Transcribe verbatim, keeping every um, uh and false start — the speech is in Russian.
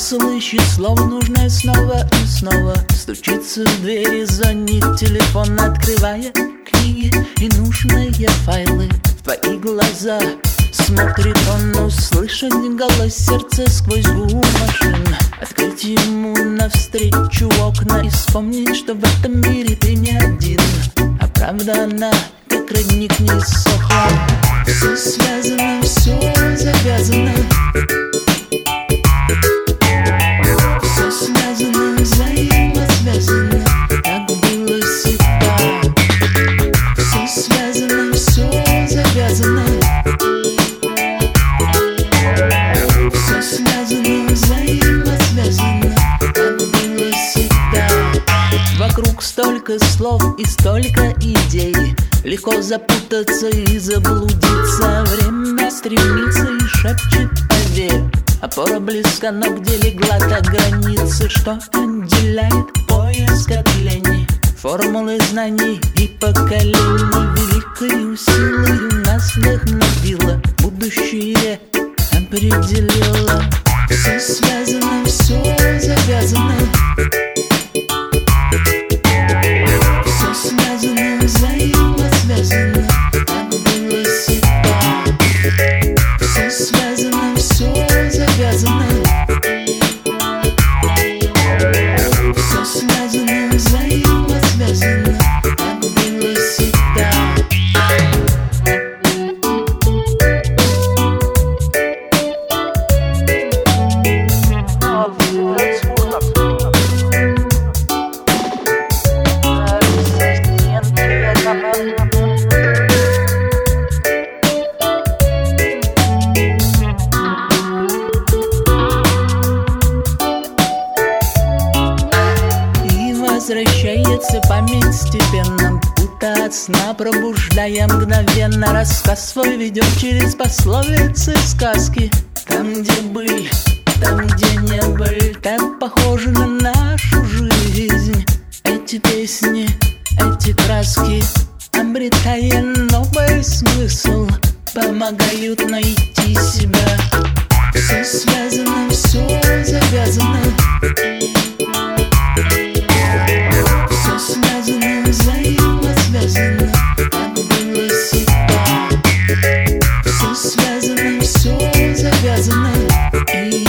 слышит слово нужное снова и снова. Стучится в двери, звонит телефон, открывая книги и нужные файлы. В твои глаза смотрит он, услышать голос сердца сквозь гул машин. Открыть ему навстречу окна и вспомнить, что в этом мире ты не один. А правда она, как родник, не сохла. Все связано, все завязано. Все связано, взаимосвязано. Так было всегда. Все связано, все завязано. Все связано, взаимосвязано. Так было всегда. Вокруг столько слов и столько идей. Легко запутаться и заблудиться. Время стремится и шепчет поверь. Опора близко, но где легла та граница, что отделяет поиск от лени. Формулы знаний и поколений великою силою нас вдохновила. Будущее определила. Все связано, все завязано. Все связано, взаимосвязано. Так было всегда. Все связано, все завязано. Все связано, взаимосвязано. Так было всегда. Возвращается память степенно, будто от сна пробуждая мгновенно. Рассказ свой ведет через пословицы сказки. Там, где были, там, где не были, так похожи на нашу жизнь. Эти песни, эти краски, обретая новый смысл, помогают найти себя. Все связано, все завязано. Все связано, взаимосвязано. Так было всегда. Все связано, все завязано. И